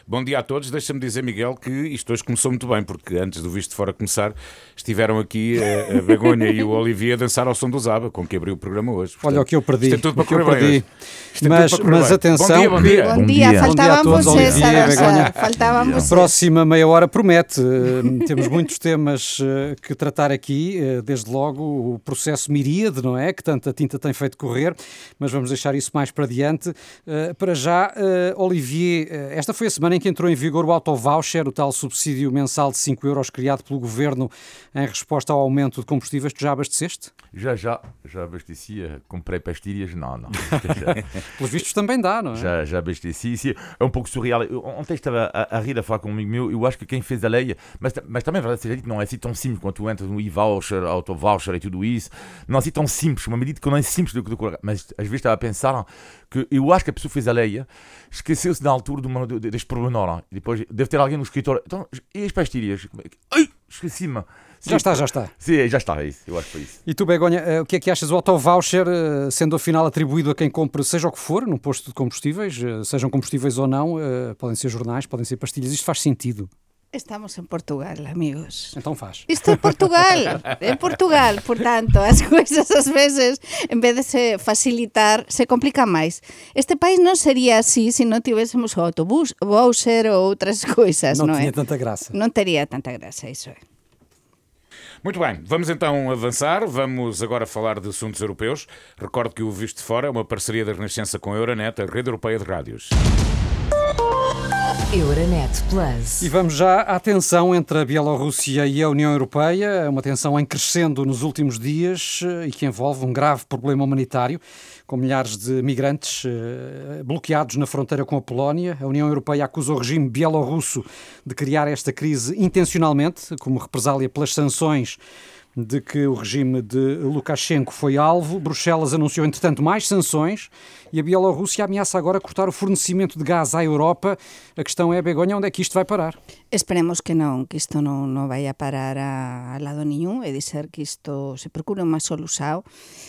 Bom dia a todos. Deixa-me dizer, Miguel, que isto hoje começou muito bem, porque antes do Visto de Fora começar, estiveram aqui a Begonha e o Olivier a dançar ao som do Zaba, com que abriu o programa hoje. Portanto, olha o que eu perdi. Isto é tudo para correr bem. Mas atenção. Bom dia. Bom dia. Faltavam vocês a dançar. Faltavam vocês. A próxima meia hora promete. Temos muitos temas que tratar aqui. Desde logo o processo Miríade, não é? Que tanta tinta tem feito correr. Mas vamos deixar isso mais para diante. Para já, Olivier, esta foi a semana em que entrou em vigor o autovoucher, o tal subsídio mensal de 5 euros criado pelo Governo em resposta ao aumento de combustíveis. Tu já abasteceste? Já abasteci, comprei pastilhas, não. Pelos vistos também dá, não é? Já abasteci, sim, é um pouco surreal. Ontem estava a rir a falar com um amigo meu, eu acho que quem fez a lei, mas também é verdade, seja dito, não é assim tão simples quando tu entras no e-voucher, auto-voucher e tudo isso, não é assim tão simples, uma medida que não é simples do que mas às vezes estava a pensar que eu acho que a pessoa que fez a lei esqueceu-se na altura deste pormenor, e depois deve ter alguém no escritório, então, e as pastilhas? Ai, esqueci-me. Sim, já está. Sim, já está, é isso. Eu acho que foi isso. E tu, Begonha, o que é que achas do autovoucher, sendo afinal atribuído a quem compra, seja o que for, num posto de combustíveis, sejam combustíveis ou não, podem ser jornais, podem ser pastilhas, isto faz sentido? Estamos en Portugal, amigos. Então faz. Isto é Portugal, portanto, as coisas às vezes, en vez de se facilitar, se complican máis. Este país non sería así se non tivéssemos o autobús, o voucher ou outras coisas, non é? Não tinha tanta graça. Non teria tanta graça, isso é. Muito bem, vamos então avançar. Vamos agora falar de assuntos europeus. Recordo que o Visto de Fora é uma parceria da Renascença com a Euronet, a rede europeia de rádios. Euronet Plus. E vamos já à tensão entre a Bielorrússia e a União Europeia, uma tensão em crescendo nos últimos dias e que envolve um grave problema humanitário, com milhares de migrantes bloqueados na fronteira com a Polónia. A União Europeia acusa o regime bielorrusso de criar esta crise intencionalmente, como represália pelas sanções de que o regime de Lukashenko foi alvo. Bruxelas anunciou, entretanto, mais sanções e a Bielorrússia ameaça agora cortar o fornecimento de gás à Europa. A questão é, Begonha, onde é que isto vai parar? Esperemos que isto non vai a parar a lado nenhum, é dizer que isto se procure unha solución.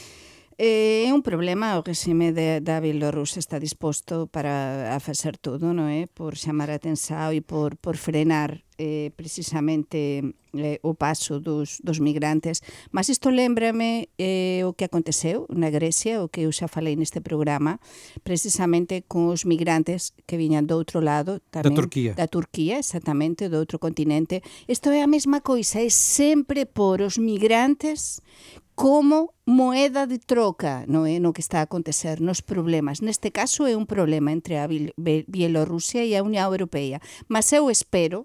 É un problema, o regime da Bielorrusia está disposto para a facer tudo, non é? Por chamar a atención e por frenar precisamente o paso dos migrantes. Mas isto lembrame o que aconteceu na Grecia, o que eu xa falei neste programa, precisamente con os migrantes que viñan do outro lado, tamén, da Turquía, exactamente, do outro continente. Isto é a mesma coisa, é sempre por os migrantes como moeda de troca, non é? No que está a acontecer, nos problemas. Neste caso é un problema entre a Bielorrusia e a Unión Europea. Mas eu espero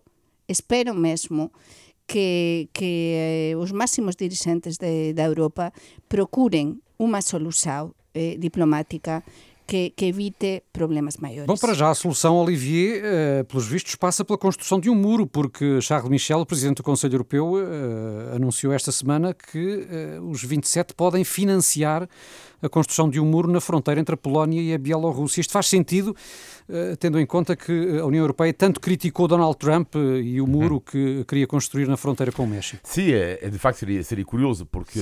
mesmo que os máximos dirigentes da Europa procuren unha solución diplomática que evite problemas maiores. Bom, para já a solução, Olivier, pelos vistos, passa pela construção de um muro, porque Charles Michel, o Presidente do Conselho Europeu, anunciou esta semana que os 27 podem financiar a construção de um muro na fronteira entre a Polónia e a Bielorrússia. Isto faz sentido, tendo em conta que a União Europeia tanto criticou Donald Trump e o muro que queria construir na fronteira com o México. Sim, de facto seria curioso, porque...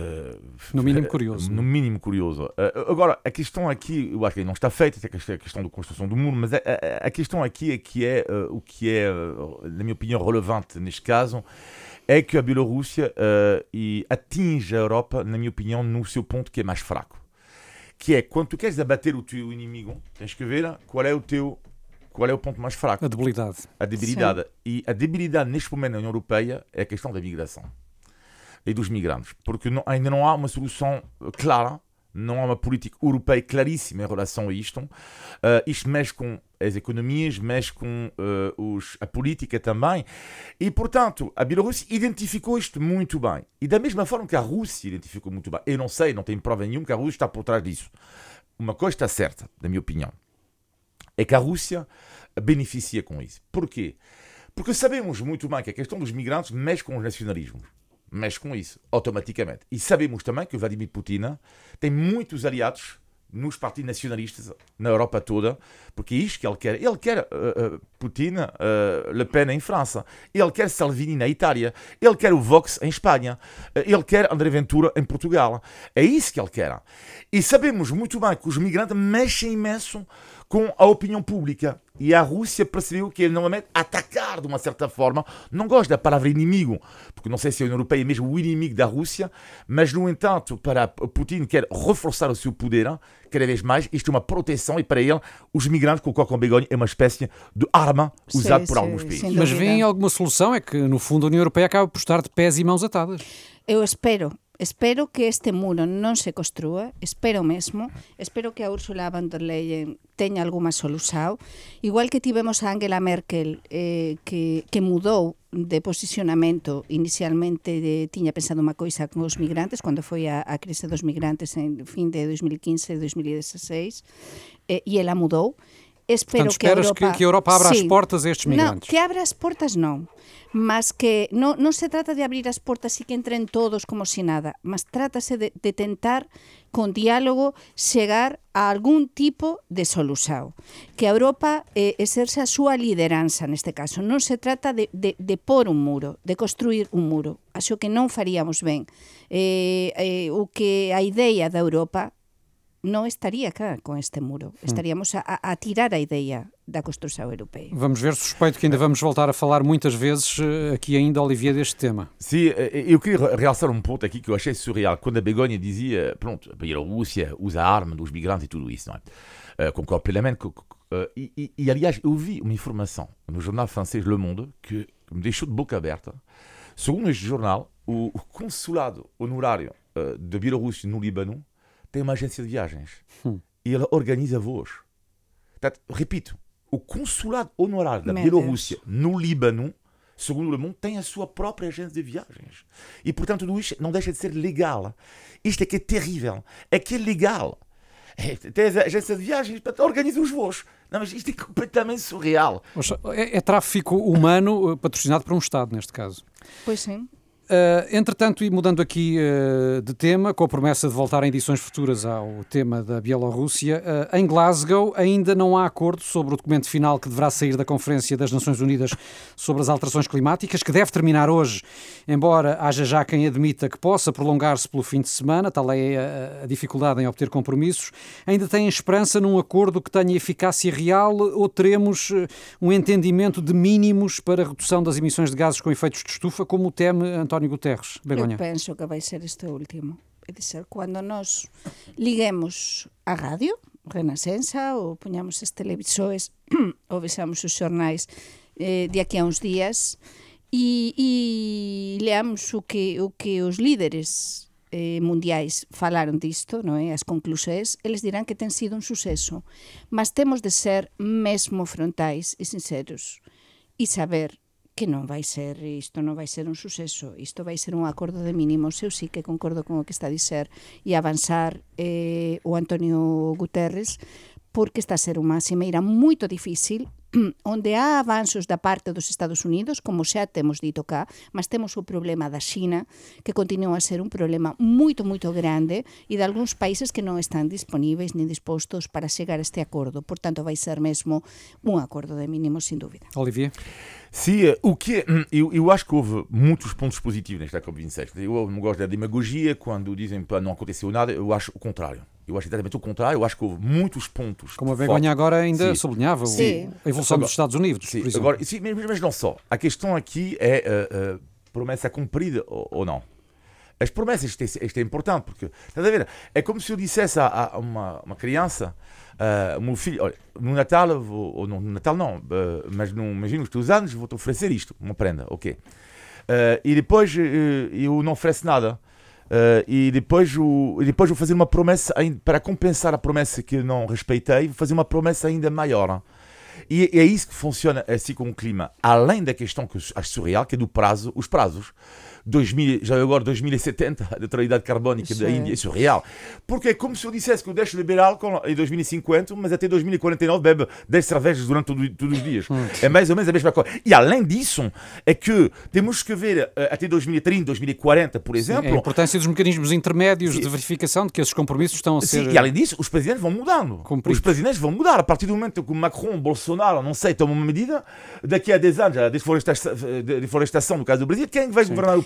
No mínimo curioso. No mínimo curioso. Agora, a questão aqui, eu acho que não está feita, a questão da construção do muro, mas a questão aqui é que o que é, na minha opinião, relevante neste caso, é que a Bielorrússia atinge a Europa, na minha opinião, no seu ponto que é mais fraco. Que é, quando tu queres abater o teu inimigo, tens que ver qual é o ponto mais fraco. A debilidade. Sim. E a debilidade, neste momento, na União Europeia, é a questão da migração e dos migrantes. Porque ainda não há uma solução clara, não há uma política europeia claríssima em relação a isto. Isto mexe com as economias, mexe com a política também. E, portanto, a Bielorrússia identificou isto muito bem. E da mesma forma que a Rússia identificou muito bem. Eu não sei, não tenho prova nenhuma que a Rússia está por trás disso. Uma coisa está certa, na minha opinião, é que a Rússia beneficia com isso. Porquê? Porque sabemos muito bem que a questão dos migrantes mexe com os nacionalismos. Mexe com isso, automaticamente. E sabemos também que o Vladimir Putin tem muitos aliados nos partidos nacionalistas na Europa toda, porque é isto que ele quer. Ele quer Putin, Le Pen em França, ele quer Salvini na Itália, ele quer o Vox em Espanha, ele quer André Ventura em Portugal. É isso que ele quer. E sabemos muito bem que os migrantes mexem imenso com a opinião pública. E a Rússia percebeu que ele normalmente atacar de uma certa forma, não gosto da palavra inimigo, porque não sei se a União Europeia é mesmo o inimigo da Rússia, mas no entanto, para Putin quer reforçar o seu poder cada vez mais, isto é uma proteção e para ele os migrantes, concordo com Begonha, é uma espécie de arma usada por alguns países. Mas vem alguma solução? É que no fundo a União Europeia acaba por estar de pés e mãos atadas. Eu espero que este muro non se construa, espero que a Ursula von der Leyen teña alguma solución, igual que tivemos a Angela Merkel que mudou de posicionamento inicialmente tiña pensado unha coisa con os migrantes cando foi a crise dos migrantes en fin de 2015 e 2016 e ela mudou. Espero Portanto, que a Europa abra as portas a estes migrantes. Non, que abra as portas non, mas que non se trata de abrir as portas e que entren todos como si nada, mas trátase de tentar con diálogo chegar a algún tipo de solución. Que a Europa exerce a súa lideranza neste caso. Non se trata de pôr un muro, de construir un muro. Acho que non faríamos ben. O que a ideia da Europa non estaría cá con este muro. Estaríamos a tirar a ideia da construção europeia. Vamos ver, suspeito que ainda vamos voltar a falar muitas vezes aqui ainda, Olivier, deste tema. Sim, eu queria realçar um ponto aqui que eu achei surreal. Quando a Begonha dizia, pronto, a Bielorrússia usa a arma dos migrantes e tudo isso, não é? Concordo plenamente. E aliás, eu vi uma informação no jornal francês Le Monde que me deixou de boca aberta. Segundo este jornal, o consulado honorário da Bielorrússia no Líbano tem uma agência de viagens e ela organiza voos. Portanto, repito, o consulado honorário da Bielorrússia no Líbano, segundo o Le Monde, tem a sua própria agência de viagens. E, portanto, tudo isto não deixa de ser legal. Isto é que é terrível. É que é legal. Tem a agência de viagens, portanto, organiza os voos. Não, mas isto é completamente surreal. É tráfico humano patrocinado por um Estado, neste caso. Pois sim. Entretanto, e mudando aqui de tema, com a promessa de voltar em edições futuras ao tema da Bielorrússia, em Glasgow ainda não há acordo sobre o documento final que deverá sair da Conferência das Nações Unidas sobre as alterações climáticas, que deve terminar hoje, embora haja já quem admita que possa prolongar-se pelo fim de semana, tal é a dificuldade em obter compromissos. Ainda têm esperança num acordo que tenha eficácia real ou teremos um entendimento de mínimos para a redução das emissões de gases com efeitos de estufa, como teme António Guterres? Begonha. Eu penso que vai ser este último. É dizer, quando nós liguemos a rádio, Renascença, ou ponhamos as televisores, ou vexamos os jornais de aquí a uns días, e leamos o que os líderes mundiais falaron disto, non é? As conclusões, eles dirán que ten sido un suceso. Mas temos de ser mesmo frontais e sinceros e saber que isto non vai ser un suceso, isto vai ser un acordo de mínimos. Eu sí que concordo con o que está a dizer e avanzar o António Guterres, porque está a ser unha cimeira moito difícil, onde há avanços da parte dos Estados Unidos, como xa temos dito cá, mas temos o problema da China, que continua a ser un problema moito, moito grande, e de algúns países que non están disponíveis ni dispostos para chegar a este acordo. Portanto, vai ser mesmo un acordo de mínimos, sin dúvida. Olivier? Sim, eu acho que houve muitos pontos positivos nesta COP26. Eu não gosto da demagogia quando dizem que não aconteceu nada, eu acho o contrário. Eu acho exatamente o contrário, eu acho que houve muitos pontos. Como a Begonha agora ainda sublinhava, a evolução dos Estados Unidos, por exemplo. Agora, sim, mas não só. A questão aqui é promessa cumprida ou não. As promessas, isto é importante, porque, estás a ver, é como se eu dissesse a uma criança, meu filho, olha, no Natal, ou no Natal não, mas imagina os teus anos, vou-te oferecer isto, uma prenda, ok. E depois eu não ofereço nada. E depois vou fazer uma promessa, para compensar a promessa que eu não respeitei, vou fazer uma promessa ainda maior. E é isso que funciona assim com o clima. Além da questão que eu acho surreal, que é os prazos. 2070, a neutralidade carbónica da Índia, é surreal. Porque é como se eu dissesse que eu deixo de beber álcool em 2050, mas até 2049 bebe 10 cervejas durante todos os dias. É mais ou menos a mesma coisa. E além disso, é que temos que ver até 2030, 2040, por exemplo... A importância dos mecanismos intermédios de verificação de que esses compromissos estão a ser... E além disso, os presidentes vão mudando. Os presidentes vão mudar. A partir do momento que o Macron, Bolsonaro, não sei, tomam uma medida, daqui a 10 anos, a desflorestação, no caso do Brasil, quem vai governar o país?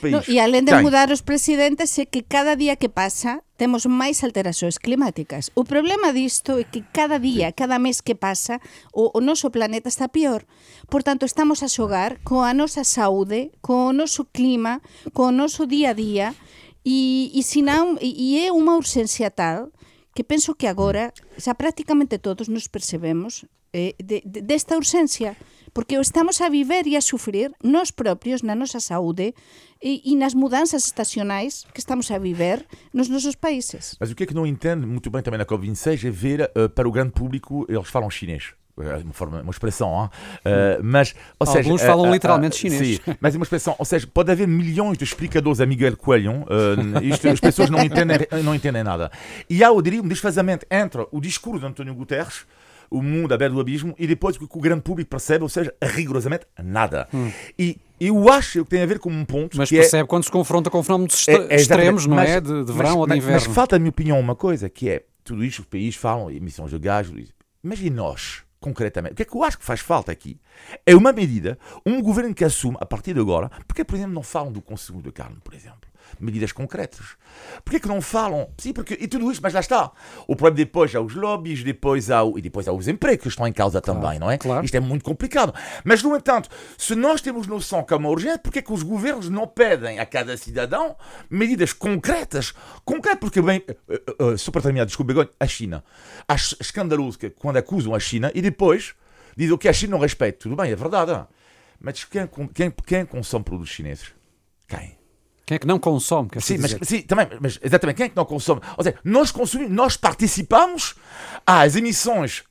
país. E além de mudar os presidentes, é que cada día que pasa temos máis alterações climáticas. O problema disto é que cada día, cada mes que pasa, o noso planeta está pior. Portanto, estamos a xogar coa nosa saúde, co noso clima, co noso día a día, e é unha urxencia tal que penso que agora xa prácticamente todos nos percebemos desta urxencia, porque o estamos a viver e a sufrir nós propios na nosa saúde e nas mudanças estacionais que estamos a viver nos nossos países. Mas o que é que não entende muito bem também na COP26 é ver para o grande público, eles falam chinês. Uma expressão, mas ou seja, alguns falam literalmente chinês. Sim, mas é uma expressão, ou seja, pode haver milhões de explicadores a Miguel Coelho, as pessoas não entendem nada. E há, eu diria, um desfazamento entre o discurso de António Guterres, o mundo à beira do abismo, e depois o que o grande público percebe, ou seja, rigorosamente nada. E eu acho que tem a ver com um ponto. Mas que percebe quando se confronta com fenómenos extremos, não é? De verão ou de inverno. Mas falta, na minha opinião, uma coisa, que é, tudo isto, os países falam, emissões de gás, mas e nós? Concretamente, o que é que eu acho que faz falta aqui? É uma medida, um governo que assume, a partir de agora, porque, por exemplo, não falam do consumo de carne, por exemplo? Medidas concretas. Porquê que não falam? Sim, porque, e tudo isto, mas lá está. O problema depois há os lobbies, depois há os empregos que estão em causa também, não é? Claro. Isto é muito complicado. Mas, no entanto, se nós temos noção que é uma urgência, porquê que os governos não pedem a cada cidadão medidas concretas? Porque, bem, só para terminar, desculpa, a China. Acho escandaloso que quando acusam a China e depois dizem que a China não respeita. Tudo bem, é verdade. Mas quem consome produtos chineses? Quem é que não consome? Também, mas exatamente, quem é que não consome? Ou seja, nós participamos às emissões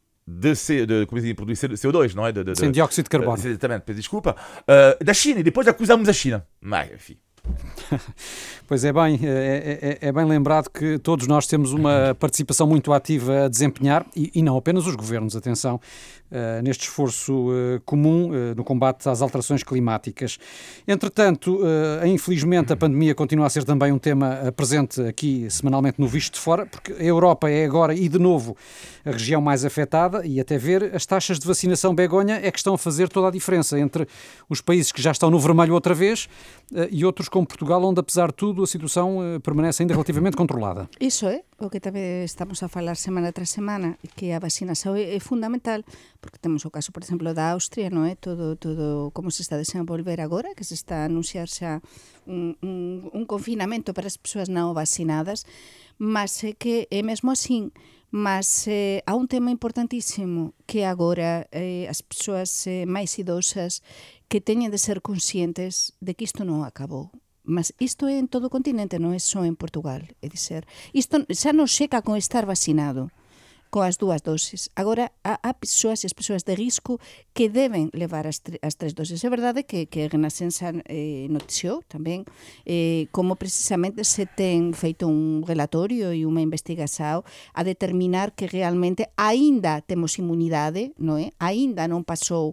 como dizem, produzir CO2, não é? Sem dióxido de carbono. Exatamente, desculpa. Da China, e depois acusamos a China. Mas, enfim. Pois é bem lembrado que todos nós temos uma participação muito ativa a desempenhar, e não apenas os governos, atenção, neste esforço comum no combate às alterações climáticas. Entretanto, infelizmente a pandemia continua a ser também um tema presente aqui semanalmente no Visto de Fora, porque a Europa é agora e de novo a região mais afetada, e até ver as taxas de vacinação Begonha é que estão a fazer toda a diferença entre os países que já estão no vermelho outra vez e outros como Portugal, onde apesar de tudo a situação permanece ainda relativamente controlada. Iso é o que tamén estamos a falar semana tras semana, que a vacinación é fundamental, porque temos o caso, por exemplo, da Austria, non é? Todo como se está a desenvolver agora, que se está a anunciar xa un confinamento para as persoas non vacinadas, mas é que é mesmo así. Mas há un tema importantísimo que agora as persoas máis idosas que teñen de ser conscientes de que isto non acabou. Mas isto é en todo o continente, non é só en Portugal. É dizer, isto xa non chega con estar vacinado coas 2 doses. Agora, há persoas e as persoas de risco que deben levar as 3 doses. É verdade que a Renascença noticiou tamén como precisamente se ten feito un relatorio e unha investigación a determinar que realmente aínda temos inmunidade, non é? Aínda non pasou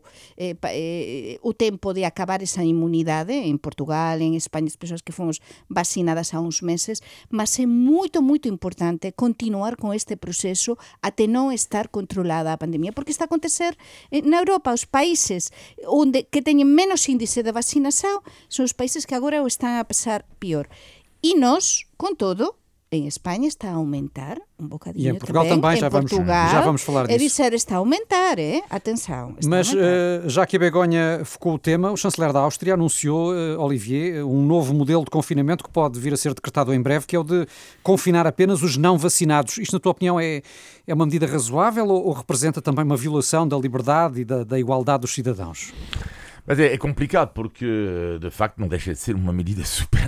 o tempo de acabar esa inmunidade en Portugal, en España, as persoas que fomos vacinadas há uns meses, mas é moito, moito importante continuar con este proceso até non estar controlada a pandemia, porque está a acontecer na Europa. Os países que teñen menos índice de vacinación son os países que agora o están a pasar pior. E nós, con todo, en España está a aumentar un bocadinho. E em Portugal também já vamos falar disso. É dizer, está a aumentar, atenção. Mas já que a Begonha focou o tema, o chanceler da Áustria anunciou, Olivier, um novo modelo de confinamento que pode vir a ser decretado em breve, que é o de confinar apenas os não vacinados. Isto, na tua opinião, é uma medida razoável ou representa também uma violação da liberdade e da igualdade dos cidadãos? Mas é complicado porque, de facto, não deixa de ser uma medida super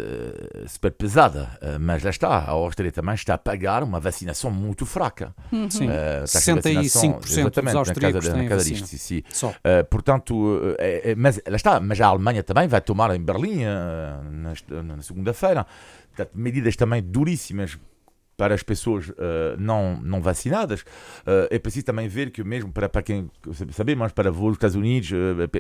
pesada. Mas lá está, a Áustria também está a pagar uma vacinação muito fraca. Sim, 65% dos austríacos têm vacina. Sim. Portanto, mas lá está, mas a Alemanha também vai tomar em Berlim, na segunda-feira, medidas também duríssimas para as pessoas não vacinadas. É preciso também ver que mesmo para quem sabe, mas para voos dos Estados Unidos,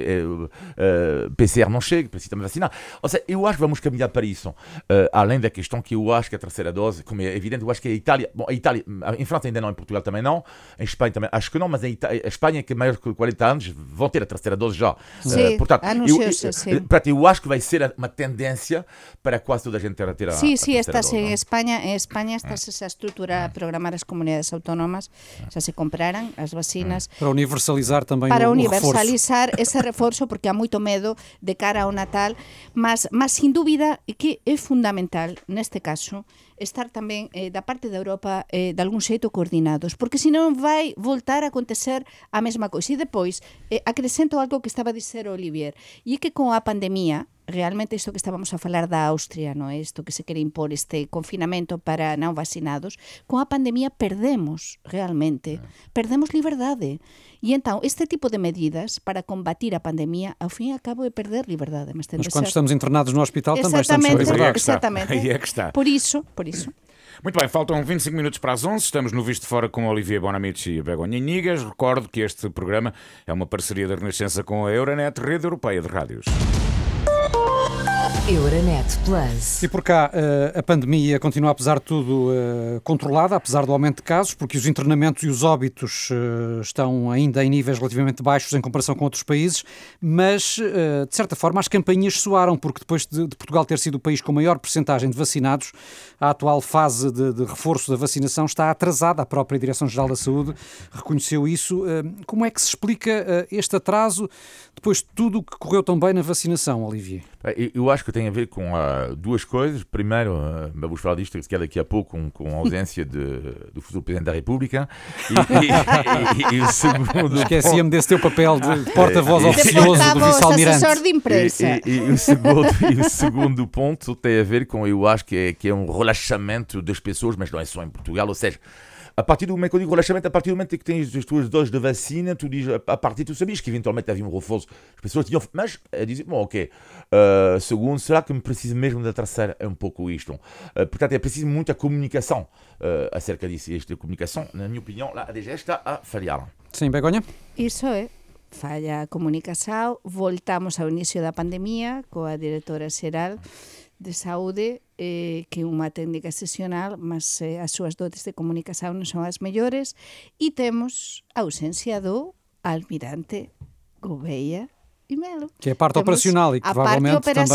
PCR não chega, precisa também vacinar. Ou seja, eu acho que vamos caminhar para isso. Além da questão que eu acho que a terceira dose, como é evidente, eu acho que a Itália, em França ainda não, em Portugal também não, em Espanha também, acho que não, mas a Espanha, que é maior que 40 anos, vão ter a terceira dose já. Sim, portanto, eu acho que vai ser uma tendência para quase toda a gente ter a Sí, terceira estás dose. en España estás esa estrutura a programar as comunidades autónomas, xa se compraran as vacinas Para universalizar também para o universalizar ese reforzo, porque há moito medo de cara ao Natal, mas sin dúbida que é fundamental neste caso estar tamén da parte da Europa de algún xeito coordinados, porque senón vai voltar a acontecer a mesma coisa. E depois acrescento algo que estaba a dizer Olivier, e é que con a pandemia realmente isto que estábamos a falar da Austria, non é? Isto que se quere impor este confinamento para non vacinados, con a pandemia perdemos realmente, perdemos liberdade. E entón, este tipo de medidas para combatir a pandemia, ao fin e ao cabo é perder liberdade. Mas quando estamos internados no hospital também estamos sem liberdade. Exatamente. Aí é que está. Por isso. Muito bem, faltam 25 minutos para as 11. Estamos no Visto de Fora com Olivier Bonamici e Begonha Inigas. Recordo que este programa é uma parceria da Renascença com a Euronet, Rede Europeia de Rádios. Euronet Plus. E por cá, a pandemia continua, apesar de tudo, controlada, apesar do aumento de casos, porque os internamentos e os óbitos estão ainda em níveis relativamente baixos em comparação com outros países, mas, de certa forma, as campainhas soaram, porque depois de Portugal ter sido o país com maior percentagem de vacinados, a atual fase de reforço da vacinação está atrasada. A própria Direção-Geral da Saúde reconheceu isso. Como é que se explica este atraso depois de tudo o que correu tão bem na vacinação, Olivier? Eu acho que tem a ver com duas coisas. Primeiro, vamos falar disto se calhar daqui a pouco, com a ausência do futuro Presidente da República. E o segundo... Esqueci-me desse teu papel de porta-voz oficioso do vice-almirante. Assessor de imprensa. E o segundo ponto tem a ver com, eu acho que é um relaxamento das pessoas, mas não é só em Portugal, ou seja, a partir do momento que eu digo relaxamento, a partir do momento que tens as tuas doses de vacina, tu dizes, a partir tu sabias que eventualmente havia um reforço, as pessoas tinham, mas dizem, bom, ok, segundo, será que me preciso mesmo da terceira? É um pouco isto. Portanto, é preciso muita comunicação acerca disso. E esta comunicação, na minha opinião, lá, a DGS está a falhar. Sim, Begonha? Iso é. Falla a comunicación, voltamos ao inicio da pandemia coa directora xeral de saúde que é unha técnica excepcional, mas as súas dotes de comunicación non son as mellores, e temos a ausencia do almirante Gouveia e Melo. Que é a parte operacional e que provavelmente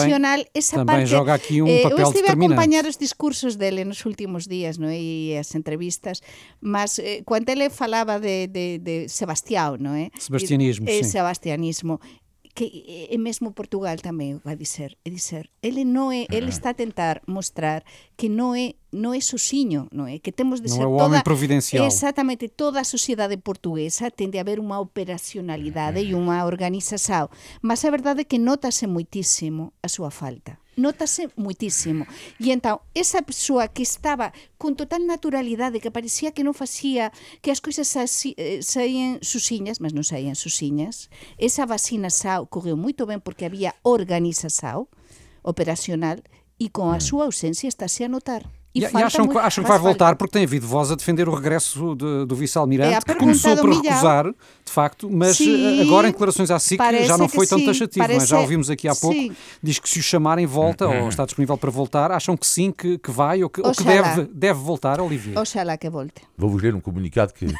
também joga aqui um papel determinante. Eu estive a acompanhar os discursos dele nos últimos días, non é? E as entrevistas, mas cando ele falaba de Sebastião, non é? Sebastianismo, sim. Sebastianismo, que é mesmo Portugal tamén vai dizer, ele non é, ele está a tentar mostrar que non é sozinho, non é? Que temos de não ser é o homem providencial. Exactamente, toda a sociedade portuguesa tende a haber unha operacionalidade e unha organización, mas a verdade é que notase moitísimo a súa falta. Notase moitísimo. E entón, esa persoa que estaba con total naturalidade, que parecía que non facía, que as coisas saían susiñas, mas non saían susiñas, esa vacinação correu moito ben porque había organização operacional e com a súa ausencia está-se a notar. E acham que vai voltar, porque tem havido voz a defender o regresso do vice-almirante, que começou por recusar, de facto, mas agora em declarações à SIC já não foi tão taxativo. Mas já ouvimos aqui há pouco, diz que se o chamarem volta, ou está disponível para voltar. Acham que sim, que vai, ou que deve voltar, Olivier? Oxalá que volte. Vou-vos ler um comunicado que...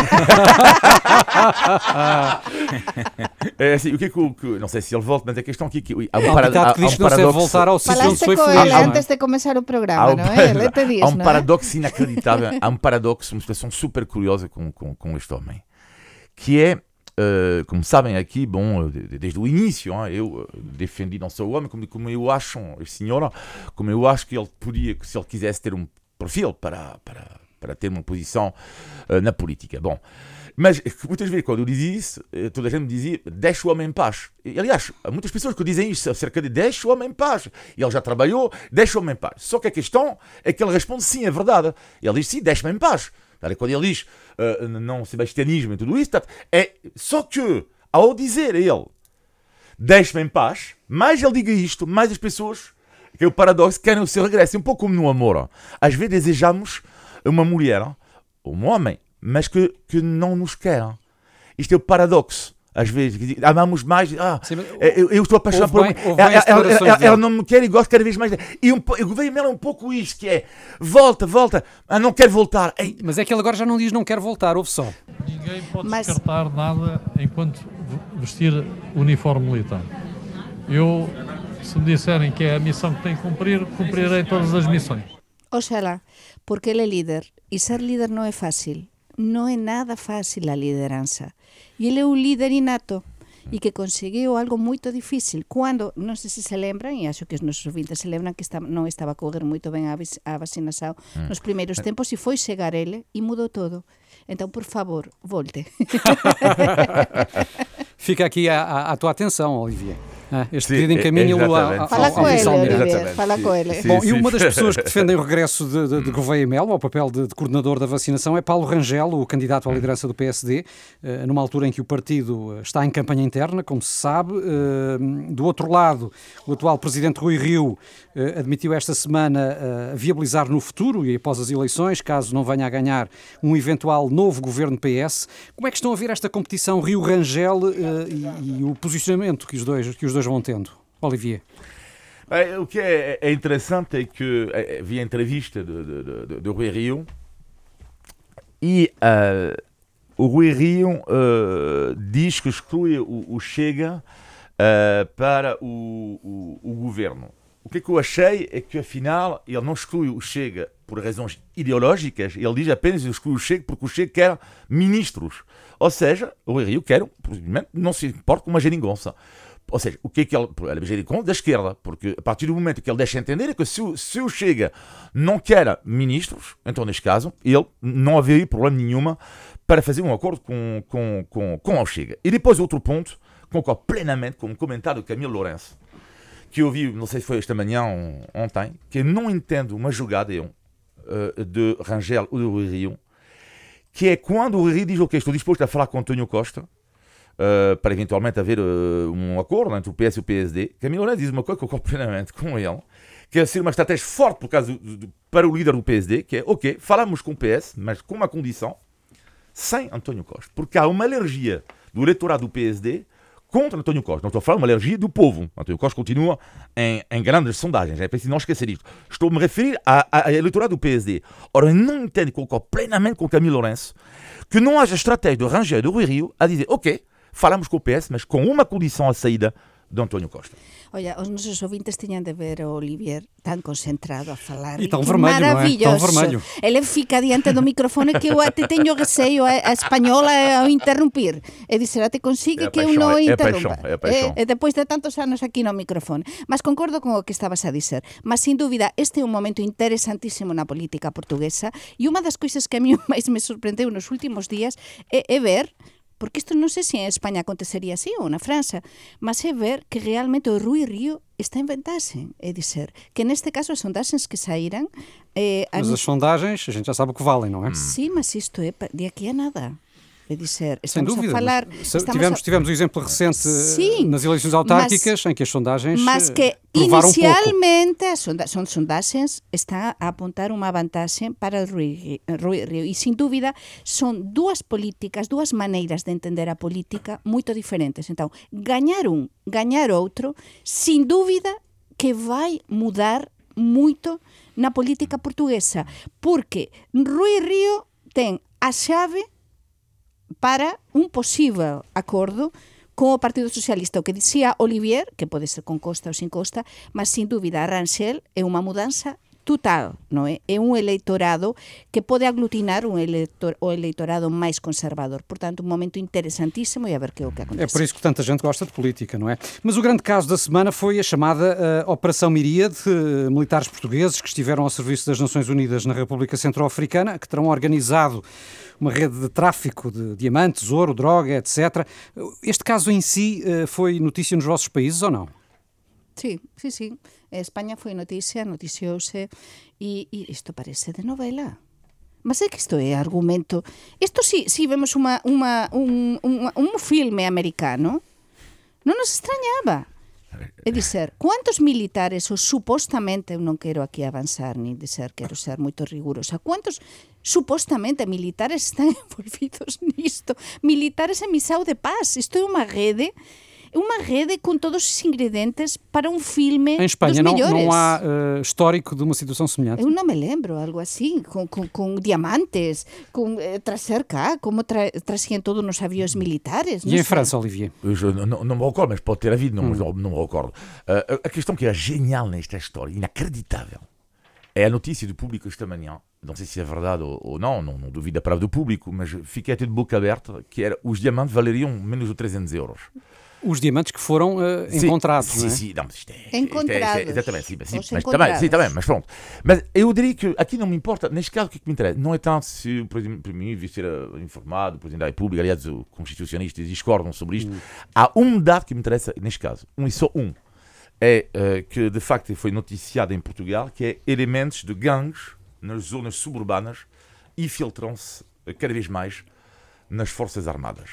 é assim, o que é que... Não sei se ele volta, mas a questão aqui... Há um paradoxo que diz que não se deve voltar ao sítio onde se foi feliz. Falaste com ele antes de começar o programa, não é? Há um paradoxo inacreditável, há um paradoxo, uma situação super curiosa com este homem, que é, como sabem aqui, bom, desde o início, eu defendi não só o homem, como eu acho, este senhor, como eu acho que ele podia, se ele quisesse ter um perfil para ter uma posição na política. Bom, mas muitas vezes quando eu dizia isso, toda a gente me dizia, deixa o homem em paz. E, aliás, há muitas pessoas que dizem isso acerca de deixa o homem em paz. Ele já trabalhou, deixa o homem em paz. Só que a questão é que ele responde sim, é verdade. Ele diz sim, deixa-me em paz. Quando ele diz não sebastianismo e tudo isso, é só que ao dizer ele deixa-me em paz, mais ele diga isto, mais as pessoas, que é o paradoxo, querem o seu regresso. É um pouco como no amor. Às vezes desejamos uma mulher, ou um homem, mas que não nos quer. Isto é o paradoxo. Às vezes, amamos mais. Sim, eu estou apaixonado por ela não me quer e gosto cada vez mais. E o Gouveia Mel é um pouco isto, que é volta, não quer voltar. Ei. Mas é que ele agora já não diz não quer voltar, ouve só. Ninguém pode descartar nada enquanto vestir uniforme militar. Se me disserem que é a missão que tenho que cumprir, cumprirei todas as missões. Oxalá, porque ele é líder. E ser líder não é fácil. Não é nada fácil a liderança. E ele é um líder inato e que conseguiu algo muito difícil. Quando, não sei se lembram, e acho que os nossos ouvintes se lembram que não estava a correr muito bem a vacinação nos primeiros tempos e foi chegar ele e mudou tudo. Então, por favor, volte. Fica aqui a tua atenção, Olivier. Este pedido encaminha-lo ao Fala com ele, Olivier. Fala com ele. Bom, e uma das pessoas que defendem o regresso de Gouveia Mel ao papel de coordenador da vacinação é Paulo Rangel, o candidato à liderança do PSD, numa altura em que o partido está em campanha interna, como se sabe. Do outro lado, o atual presidente Rui Rio admitiu esta semana viabilizar no futuro e após as eleições, caso não venha a ganhar, um eventual novo governo PS. Como é que estão a ver esta competição Rio-Rangel e o posicionamento que os dois vão tendo? Olivier. O que é interessante é que vi a entrevista de Rui Rio e o Rui Rio diz que exclui o Chega para o governo. O que eu achei é que, afinal, ele não exclui o Chega por razões ideológicas, ele diz apenas que exclui o Chega porque o Chega quer ministros. Ou seja, o Rui Rio quer, provavelmente, não se importa com uma geringonça. Ou seja, o que é que ele é geringonça da esquerda? Porque a partir do momento que ele deixa entender é que se o Chega não quer ministros, então, neste caso, ele não haveria problema nenhuma para fazer um acordo com o Chega. E depois, outro ponto, concordo plenamente com o comentário de Camilo Lourenço, que eu vi, não sei se foi esta manhã ou ontem, que eu não entendo uma jogada de Rangel ou de Rui Rio, que é quando o Rui Rio diz, ok, estou disposto a falar com António Costa, para eventualmente haver um acordo entre o PS e o PSD. Camilo Lourenço diz uma coisa que eu concordo plenamente com ele, que é ser uma estratégia forte para o líder do PSD, que é, ok, falamos com o PS, mas com uma condição, sem António Costa, porque há uma alergia do eleitorado do PSD contra António Costa. Não estou a falar de uma alergia do povo. António Costa continua em grandes sondagens. É preciso não esquecer isto. Estou a me referir ao eleitorado do PSD. Ora, eu não entendo e concordo plenamente com o Camilo Lourenço que não haja estratégia do Rangel e do Rui Rio a dizer, ok, falamos com o PS, mas com uma condição à saída de António Costa. Olha, os nossos ouvintes tinham de ver o Olivier tan concentrado a falar. E tão vermelho, maravilhoso. Não é? Tão vermelho. Ele fica diante do microfone que eu até tenho receio a espanhola a interromper. E dizer, até consiga que eu não interrompa. É paixão. E depois de tantos anos aqui no microfone. Mas concordo com o que estavas a dizer. Mas, sin dúvida, este é un momento interesantísimo na política portuguesa e unha das coisas que a mí máis me sorprendeu nos últimos días é ver, porque isto non sei se en España acontecería así ou na França, mas é ver que realmente o Rui Rio está a inventarse, é dizer, que neste caso as sondagens que saíram... Mas as sondagens, a gente já sabe o que valem, não é? Sim, mas isto é de aqui a nada. É dizer, sem dúvida, a falar... Tivemos o exemplo recente nas eleições autárquicas, em que as sondagens provaram inicialmente son sondagens están a apontar unha vantaxe para Rui Rio e, sin dúvida, son dúas políticas, dúas maneiras de entender a política moito diferentes. Então, gañar un, gañar outro, sin dúvida que vai mudar moito na política portuguesa, porque Rui Rio ten a chave para un posible acordo con o Partido Socialista. O que dicía Olivier, que pode ser con Costa ou sin Costa, mas sin dúbida a Rangel é unha mudanza total, non é? É un eleitorado que pode aglutinar o eleitorado máis conservador. Portanto, un momento interesantíssimo e a ver que é o que acontece. É por isso que tanta gente gosta de política, não é? Mas o grande caso da semana foi a chamada Operação Miríade, militares portugueses que estiveram ao serviço das Nações Unidas na República Centro-Africana, que terão organizado uma rede de tráfico de diamantes, ouro, droga, etc. Este caso em si foi notícia nos vossos países ou não? Sí. España foi noticiouse e isto parece de novela. Mas é que isto é argumento. Isto si vemos un filme americano, non nos extrañaba. É dizer, quantos militares, ou supostamente, eu não quero aqui avançar, nem dizer, quero ser muito rigurosa, quantos supostamente militares estão envolvidos nisto? Militares em missão de paz. Isto é uma rede com todos os ingredientes para um filme em Espanha dos melhores. Não há histórico de uma situação semelhante. Eu não me lembro, algo assim, com diamantes, com trazer cá, como traziam todos nos aviões militares. E em França, Olivier? Eu não me recordo, mas pode ter havido, não me recordo. A questão que é genial nesta história, inacreditável, é a notícia do Público esta manhã. Não sei se é verdade ou não duvido da palavra do Público, mas fiquei até de boca aberta, que era os diamantes valeriam menos de 300 euros. Os diamantes que foram encontrados, sim, não é? Sim, não, mas isto é... Encontrados. Exatamente, sim, Encontrados. também, mas pronto. Mas eu diria que aqui não me importa, neste caso o que me interessa, não é tanto se o Primeiro-Ministro devia ser informado, o Presidente da República, aliás, os constitucionalistas discordam sobre isto. Há um dado que me interessa neste caso, e só um, é que de facto foi noticiado em Portugal, que é elementos de gangues nas zonas suburbanas infiltram-se cada vez mais nas Forças Armadas.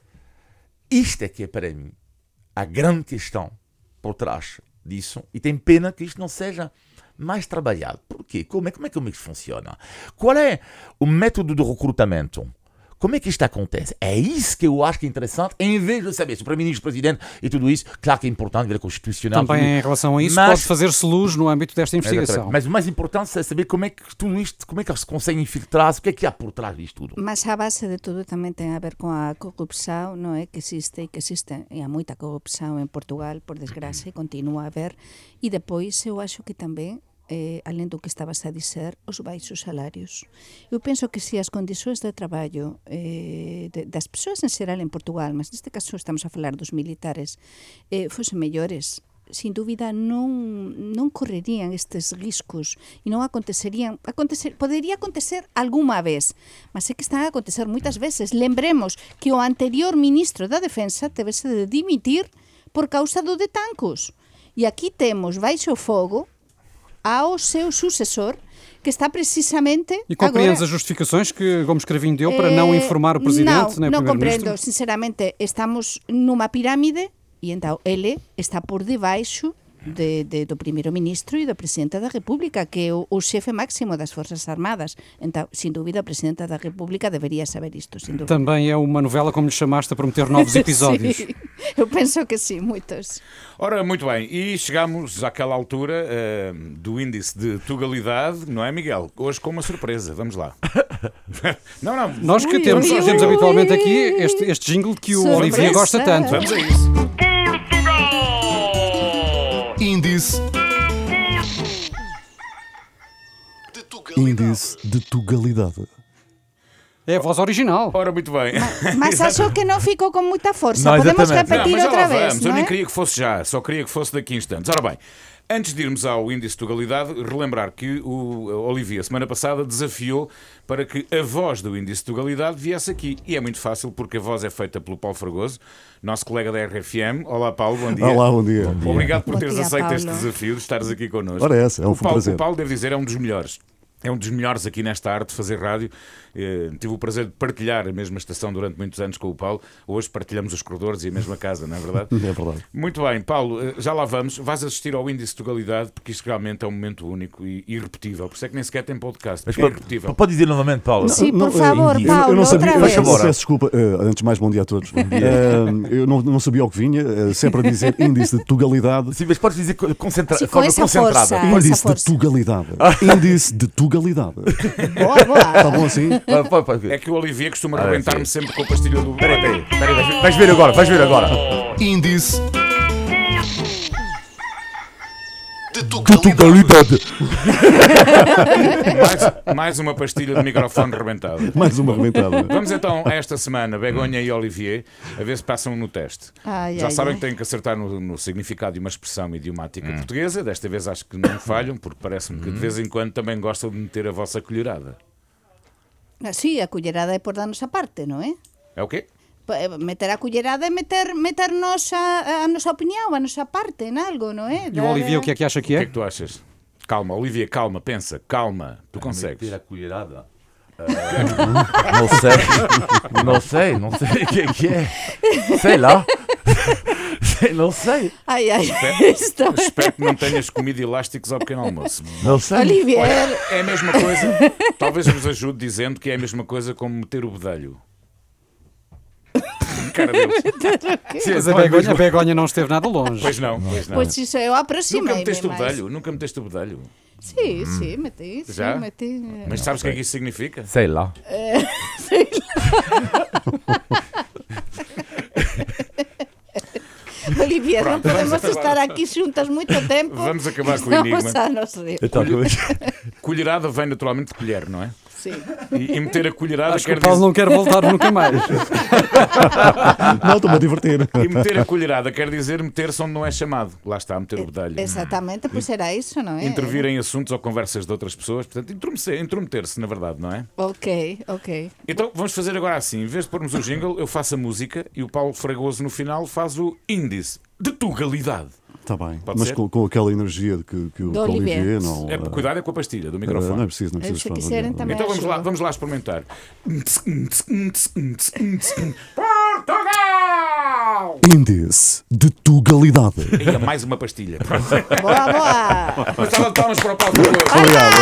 Isto é que é para mim a grande questão por trás disso, e tem pena que isto não seja mais trabalhado. Porquê? Como é que isto funciona? Qual é o método de recrutamento? Como é que isto acontece? É isso que eu acho que é interessante, em vez de saber se o Primeiro-Ministro, o Presidente e tudo isso, claro que é importante ver a Constitucional. Também tudo, em relação a isso pode fazer-se luz no âmbito desta investigação. Exatamente. Mas o mais importante é saber como é que tudo isto, como é que eles conseguem infiltrar-se, o que é que há por trás disto tudo. Mas a base de tudo também tem a ver com a corrupção, não é? Que existe e há muita corrupção em Portugal, por desgraça, e continua a haver. E depois eu acho que também, além do que estavas a dizer, os baixos salários. Eu penso que se as condições de trabalho das pessoas em geral em Portugal, mas neste caso estamos a falar dos militares, fossem melhores, sem dúvida não correriam estes riscos e não aconteceriam. Poderia acontecer alguma vez, mas é que está a acontecer muitas vezes. Lembremos que o anterior ministro da Defensa teve-se de dimitir por causa do de Tancos. E aqui temos baixo fogo ao seu sucessor, que está precisamente E compreendes agora... as justificações que Gomes Cravinho deu para não informar o Presidente nem o Não Primeiro-Ministro? compreendo, sinceramente, estamos numa pirâmide e então ele está por debaixo do Primeiro-Ministro e do Presidente da República, que é o chefe máximo das Forças Armadas. Então, sem dúvida, o Presidente da República deveria saber isto, sem dúvida. Também é uma novela, como lhe chamaste, a prometer novos episódios. Sim, eu penso que sim, muitos. Ora, muito bem, e chegamos àquela altura do índice de tugalidade, não é, Miguel? Hoje com uma surpresa, vamos lá. Não. Nós que temos habitualmente aqui este jingle que o Surpresa. Olivier gosta tanto. Vamos a isso. Índice de tugalidade. É a voz original. Ora, muito bem. Mas acho que não ficou com muita força. Não, Podemos exatamente. repetir mas já outra lá vez, vamos. não Eu nem é? queria que fosse já, só queria que fosse daqui a instantes. Ora bem, antes de irmos ao índice de tugalidade, relembrar que o Olivier, semana passada, desafiou para que a voz do índice de tugalidade viesse aqui. E é muito fácil, porque a voz é feita pelo Paulo Fragoso, nosso colega da RFM. Olá, Paulo, bom dia. Olá, bom dia. Obrigado por Bom teres dia, aceito Paulo. este desafio de estares aqui connosco. Ora, essa, é um prazer. O Paulo, devo dizer, é um dos melhores. É um dos melhores aqui nesta arte de fazer rádio. Tive o prazer de partilhar a mesma estação durante muitos anos com o Paulo. Hoje partilhamos os corredores e a mesma casa, não é verdade? É verdade. Muito bem, Paulo, já lá vamos. Vais assistir ao índice de tugalidade, porque isto realmente é um momento único e irrepetível. Por isso é que nem sequer tem podcast. Mas É irrepetível. pode dizer novamente, Paulo? Sim, por Não, favor, eu Paulo, eu não sabia, outra vez. favor. peço desculpa, antes de mais, bom dia a todos. Eu não sabia o que vinha, sempre a dizer índice de tugalidade. Sim, mas podes dizer Sim, com forma essa concentrada. força. Essa Índice de força. tugalidade. Índice de tugalidade. Boa. Está bom assim? Pode. É que o Olivier costuma arrebentar-me sim. sempre com a pastilha do... Peraí, vais ver agora. Índice de tugalidade. Mais uma pastilha de microfone rebentada. Mais uma arrebentada. Vamos então a esta semana, Begonha e Olivier, a ver se passam no teste. Já sabem que têm que acertar no significado de uma expressão idiomática portuguesa. Desta vez acho que não falham, porque parece-me que de vez em quando também gostam de meter a vossa colherada. Sim, a colherada é por da nossa parte, não é? É o quê? Meter a colherada é meter a nossa opinião, a nossa parte em algo, não é? E o Olivier, o que é que acha que O que é é? que tu achas? Calma, Olivier, calma, pensa, calma. Tu consegues. Meter a colherada. Não sei o que é. Sei lá. Não sei. Ai, Espero que não tenhas comido elásticos ao pequeno almoço. Não sei. Olivier, Olha, é a mesma coisa, talvez vos ajude dizendo que é a mesma coisa como meter o bedelho. Cara deles. Sim, Mas a Begonha não esteve nada longe. Pois não. pois isso eu Nunca aproximei-me meteste o mais. bedelho? Nunca meteste o bedelho? Sim, meti. Já? Sim, meti. Mas sabes o que é que isso significa? Sei lá. Olivier, não Pronto, vamos podemos acabar. estar aqui juntas muito tempo. Vamos acabar com o senão enigma. já nos rimos. Então, Colherada vem naturalmente de colher, não é? Sim. E meter a colherada Acho que quer o Paulo dizer... não quer voltar nunca mais. Não, estou-me a divertir. E meter a colherada quer dizer meter-se onde não é chamado. Lá está, meter o bedelho. Exatamente, pois era isso, não é? Intervir em assuntos ou conversas de outras pessoas. Portanto, intrometer-se, na verdade, não é? Ok. Então vamos fazer agora assim. Em vez de pormos o jingle, eu faço a música e o Paulo Fragoso no final faz o índice de tugalidade. Está bem, Pode mas ser? com aquela energia de que o Do Olivier. Olivier não. Cuidado é com a pastilha do não microfone. é preciso, não é preciso. Se quiserem também. Então ajuda. vamos lá experimentar. Portugal! Índice de tugalidade. E mais uma pastilha. Boa! Uma salva de palmas para o Paulo Fragoso.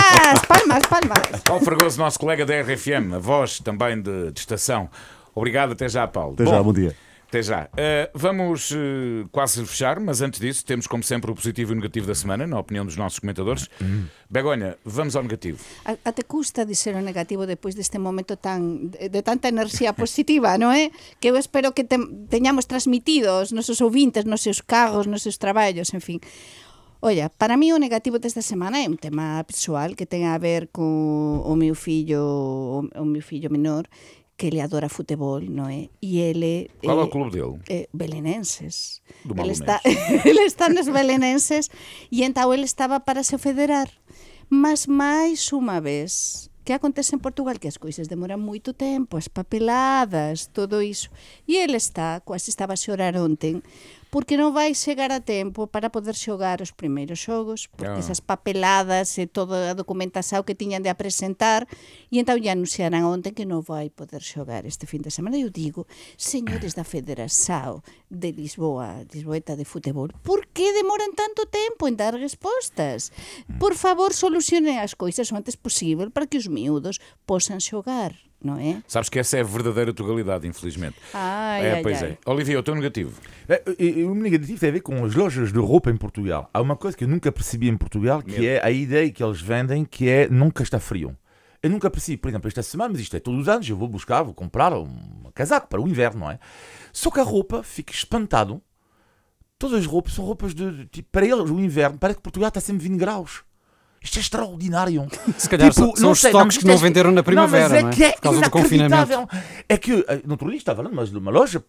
Palmas! Paulo Fragoso, nosso colega da RFM, a voz também de estação. Obrigado, até já, Paulo. Até já, bom dia. Até já. Vamos quase fechar, mas antes disso temos como sempre o positivo e o negativo da semana, na opinião dos nossos comentadores. Begonha, vamos ao negativo. Até custa dizer o negativo depois deste momento de tanta enerxía positiva, non é? Que eu espero que teñamos transmitido aos nosos ouvintes nos seus carros, nos seus traballos, en fin. Olla, para mí o negativo desta semana é un tema persoal que ten a ver con o meu fillo menor, que ele adora futebol, non é? E ele... Qual é o clube dele? Belenenses. Do Ele Malumés. ele está nos Belenenses e então ele estaba para se federar. Mas máis unha vez, que acontece en Portugal, que as coisas demoran moito tempo, as papeladas, todo iso. E ele quase estaba a xorar ontem, porque non vai chegar a tempo para poder xogar os primeiros xogos, porque esas papeladas e toda a documentación que tiñan de apresentar, e entón lle anunciaran onte que non vai poder xogar este fin de semana. Eu digo, señores da Federación de Lisboeta de Futebol, por que demoran tanto tempo en dar respostas? Por favor, solucionen as coisas o antes posible para que os miúdos posan xogar, non é? Sabes que essa é a verdadeira tugalidade, infelizmente. Pois é. Olivia, o teu negativo? O negativo tem a ver com as lojas de roupa em Portugal. Há uma coisa que eu nunca percebi em Portugal, que é a ideia que eles vendem, que é nunca está frio. Eu nunca percebi, por exemplo, esta semana, mas isto é todos os anos, eu vou comprar um casaco para o inverno, não é? Só que a roupa, fica espantado, todas as roupas são roupas tipo, para eles, o inverno, parece que Portugal está sempre 20 graus. Isto é extraordinário. Se calhar são os estoques que não venderam na primavera, não é? Por causa do confinamento. É que, no outro dia estava numa loja,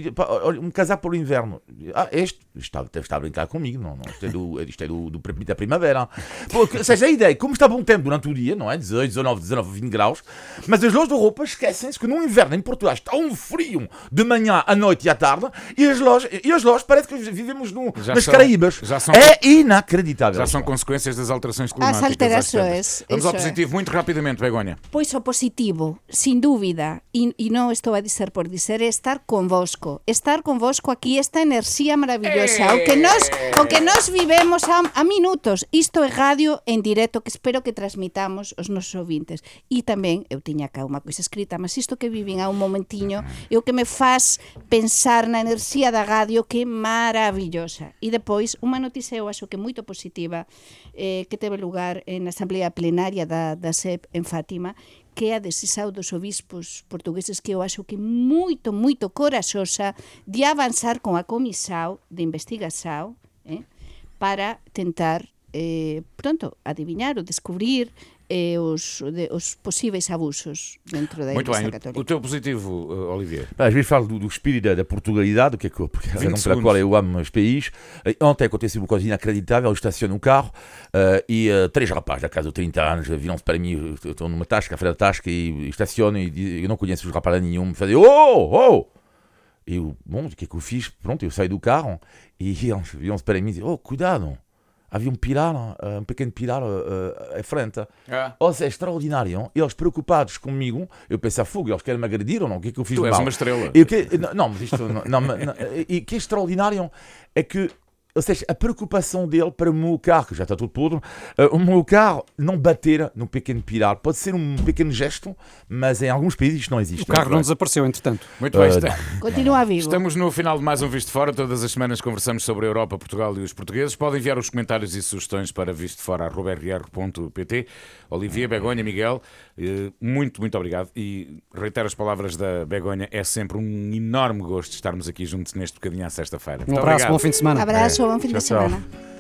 um casaco para o inverno. Este está a brincar comigo, não. Isto é da primavera. Ou seja, a ideia, como está bom tempo durante o dia, não é? 18, 19, 20 graus, mas as lojas de roupa esquecem-se que no inverno em Portugal está um frio de manhã, à noite e à tarde, e as lojas parece que vivemos nas Caraíbas. É inacreditável. Já são consequências das alterações climáticas. As alterações. Vamos ao positivo, muito rapidamente, Begonha. Pois o positivo, sin dúbida, e non estou a dizer por dizer, é estar convosco aquí, esta enerxía maravillosa, o que nós vivemos a minutos. Isto é radio en directo que espero que transmitamos os nosos ouvintes. E tamén, eu tiña cá unha coisa escrita, mas isto que viven a un momentiño é o que me faz pensar na enerxía da radio, que é maravillosa. E depois, unha noticia eu acho que moito positiva, que teve lugar na Asamblea Plenaria da SEP en Fátima, que é a decisão dos obispos portugueses, que eu acho que moito coraxosa, de avanzar con a comisión de investigación para tentar adivinar ou descobrir os possíveis abusos dentro da Igreja Católica. O teu positivo, Olivier? Às vezes falo do espírito da Portugalidade, porque é a razão pela qual eu amo os países. Ontem aconteceu uma coisa inacreditável, eu estaciono um carro e 3 rapazes da casa de 30 anos viram-se para mim, estou numa tasca, a frente da tasca, e estaciono, e eu não conheço os rapazes nenhum, me fazem oh! E eu, bom, o que é que eu fiz? Pronto, eu saio do carro e viram-se para mim e dizem, cuidado, havia um pequeno pilar à frente. Ah. Ou seja, é extraordinário. Eles preocupados comigo, eu pensei, fogo, eles querem me agredir ou não? O que é que eu fiz Tu de és mal? uma estrela. Mas isto... E o que é extraordinário é que, ou seja, a preocupação dele para o meu carro, que já está todo podre, o meu carro não bater no pequeno pilar. Pode ser um pequeno gesto, mas em alguns países isto não existe. O carro não desapareceu, entretanto. Muito bem, Continua vivo. estamos no final de mais um Visto Fora. Todas as semanas conversamos sobre a Europa, Portugal e os portugueses. Podem enviar os comentários e sugestões para vistofora@rr.pt. Olivia, Begonha, Miguel, muito obrigado. E reitero as palavras da Begonha, é sempre um enorme gosto estarmos aqui juntos neste bocadinho à sexta-feira. Um Muito abraço, obrigado. bom fim de semana. Abraço, bom fim de Tchau, tchau. semana.